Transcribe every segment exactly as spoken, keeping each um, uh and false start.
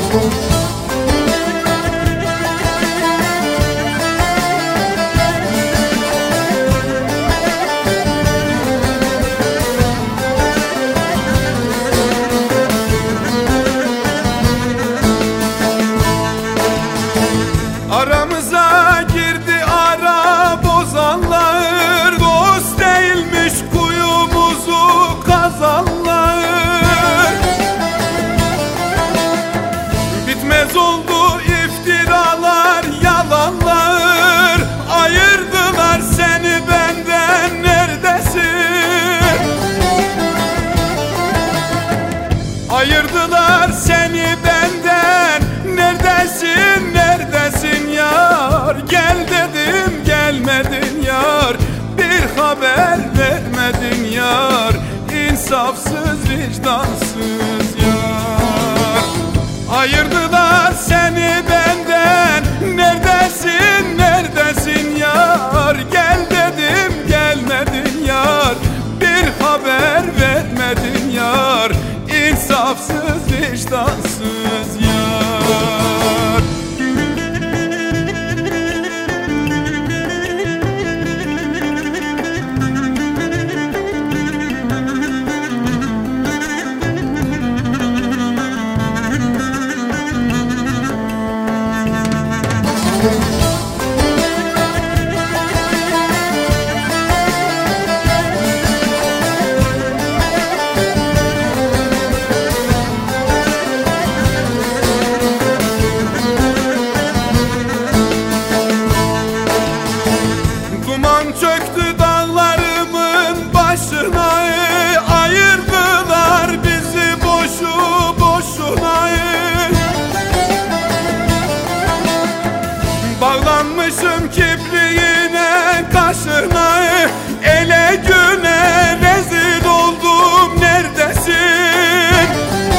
Aramıza girdi ara bozanlar, dost değilmiş kuyumuzu kazanlar. Bitmez oldu iftiralar, yalanlar, ayırdılar seni benden, neredesin? Ayırdılar seni benden, neredesin, neredesin yar? Gel dedim gelmedin yar, bir haber vermedin yar. İnsafsız vicdansız yar. Ayırdılar seni benden, neredesin, neredesin yar? Gel dedim gelmedin yar, bir haber vermedin yar. İnsafsız vicdansız yar. Duman çöktü dağlarımın başına, ayırdılar bizi boşu boşuna. Bağlanmışım kibriğine kaşına, ele güne rezil oldum, neredesin?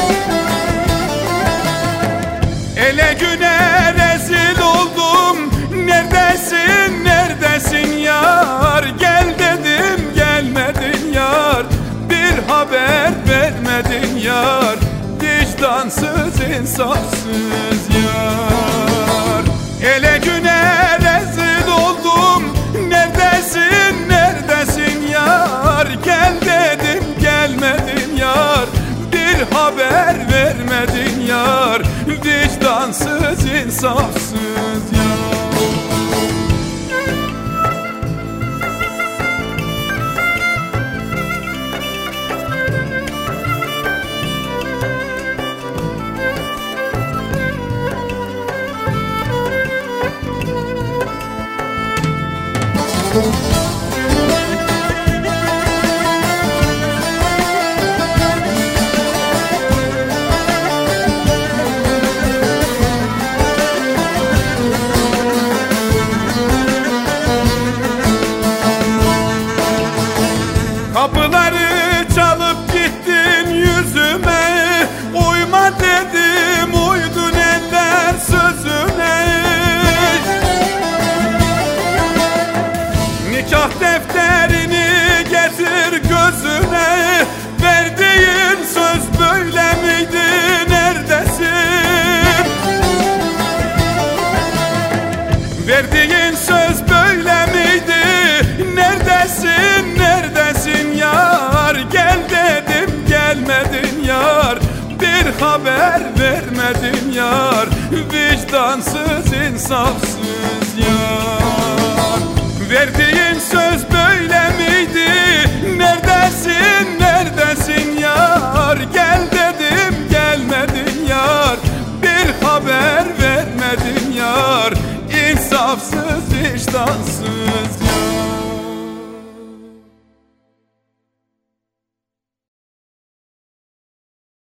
Ele güne rezil oldum, neredesin, neredesin yar? Gel dedim gelmedin yar, bir haber vermedin yar. Vicdansız insafsız yar. Ele güne rezil oldum, neredesin, neredesin yar? Gel dedim gelmedin yar, bir haber vermedin yar. Vicdansız insafsız yar. Kapıları çalıp gittin yüzüme, uyma dedim uydun eller sözüne. Nikah defterini getir gözüne, verdiğin söz böyle miydi, neredesin? Verdiğin söz böyle miydi, neredesin, neredesin yar? Gel dedim gelmedin yar, bir haber vermedin yar. Vicdansız insafsız yar. Verdiğin söz böyle miydi, neredesin, neredesin yar? Gel dedim gelmedin yar, bir haber vermedin yar. İnsafsız vicdansız